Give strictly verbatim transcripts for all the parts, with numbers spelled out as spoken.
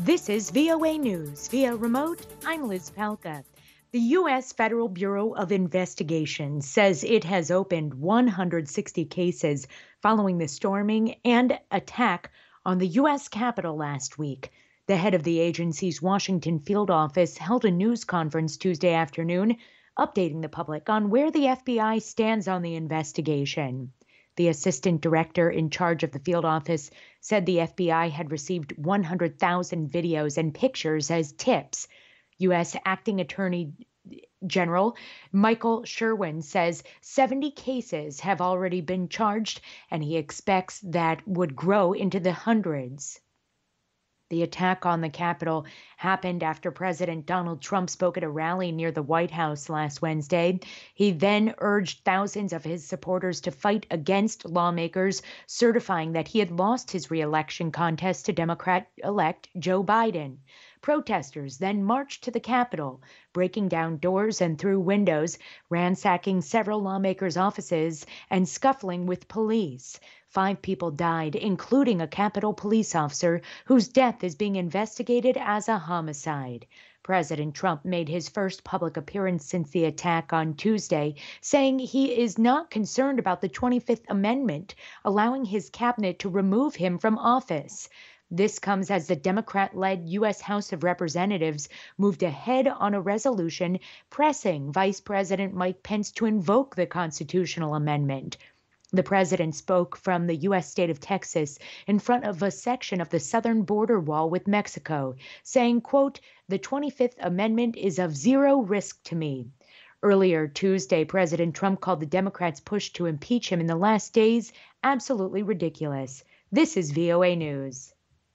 This is V O A News. Via remote, I'm Liz Palka. The U S Federal Bureau of Investigation says it has opened one hundred sixty cases following the storming and attack on the U S Capitol last week. The head of the agency's Washington field office held a news conference Tuesday afternoon, updating the public on where the F B I stands on the investigation. The assistant director in charge of the field office said the F B I had received one hundred thousand videos and pictures as tips. U S Acting Attorney General Michael Sherwin says seventy cases have already been charged, and he expects that would grow into the hundreds. The attack on the Capitol happened after President Donald Trump spoke at a rally near the White House last Wednesday. He then urged thousands of his supporters to fight against lawmakers, certifying that he had lost his re-election contest to Democrat-elect Joe Biden. Protesters then marched to the Capitol, breaking down doors and through windows, ransacking several lawmakers' offices, and scuffling with police. Five people died, including a Capitol police officer whose death is being investigated as a homicide. President Trump made his first public appearance since the attack on Tuesday, saying he is not concerned about the twenty-fifth Amendment, allowing his cabinet to remove him from office. This comes as the Democrat-led U S House of Representatives moved ahead on a resolution pressing Vice President Mike Pence to invoke the constitutional amendment. The president spoke from the U S state of Texas in front of a section of the southern border wall with Mexico, saying, quote, "The twenty-fifth Amendment is of zero risk to me." Earlier Tuesday, President Trump called the Democrats' push to impeach him in the last days absolutely ridiculous. This is V O A News.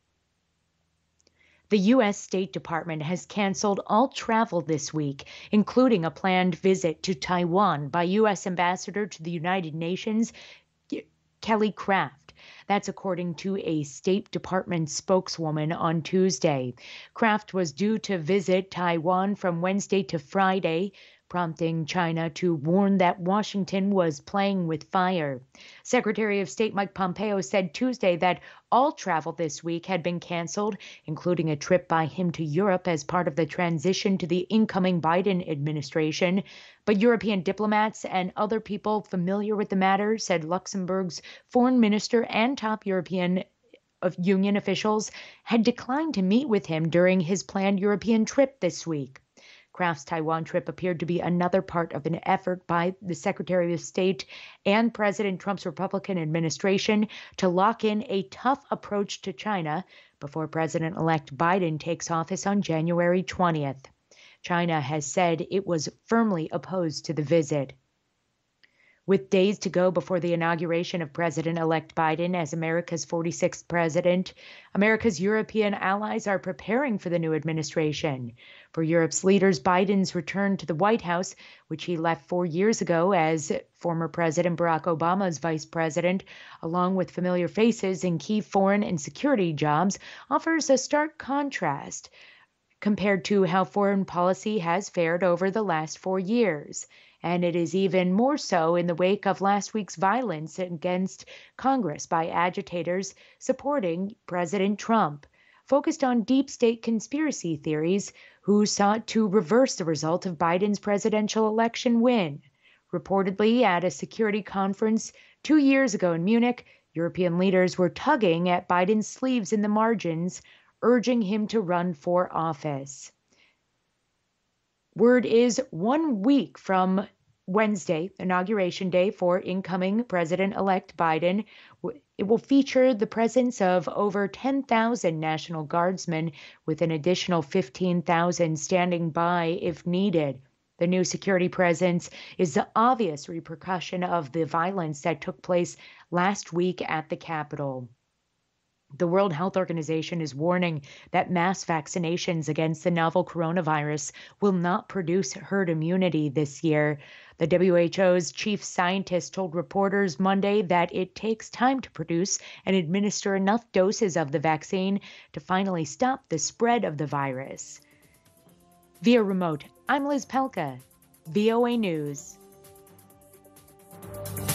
The U S State Department has canceled all travel this week, including a planned visit to Taiwan by U S Ambassador to the United Nations, Kelly Craft. That's according to a State Department spokeswoman on Tuesday. Craft was due to visit Taiwan from Wednesday to Friday, prompting China to warn that Washington was playing with fire. Secretary of State Mike Pompeo said Tuesday that all travel this week had been canceled, including a trip by him to Europe as part of the transition to the incoming Biden administration. But European diplomats and other people familiar with the matter said Luxembourg's foreign minister and top European Union officials had declined to meet with him during his planned European trip this week. Kraft's Taiwan trip appeared to be another part of an effort by the Secretary of State and President Trump's Republican administration to lock in a tough approach to China before President-elect Biden takes office on January twentieth. China has said it was firmly opposed to the visit. With days to go before the inauguration of President-elect Biden as America's forty-sixth president, America's European allies are preparing for the new administration. For Europe's leaders, Biden's return to the White House, which he left four years ago as former President Barack Obama's vice president, along with familiar faces in key foreign and security jobs, offers a stark contrast compared to how foreign policy has fared over the last four years. And it is even more so in the wake of last week's violence against Congress by agitators supporting President Trump, focused on deep state conspiracy theories who sought to reverse the result of Biden's presidential election win. Reportedly, at a security conference two years ago in Munich, European leaders were tugging at Biden's sleeves in the margins, urging him to run for office. Word is one week from Wednesday, Inauguration Day for incoming President-elect Biden. It will feature the presence of over ten thousand National Guardsmen, with an additional fifteen thousand standing by if needed. The new security presence is the obvious repercussion of the violence that took place last week at the Capitol. The World Health Organization is warning that mass vaccinations against the novel coronavirus will not produce herd immunity this year. The W H O's chief scientist told reporters Monday that it takes time to produce and administer enough doses of the vaccine to finally stop the spread of the virus. Via remote, I'm Liz Pelka, V O A News.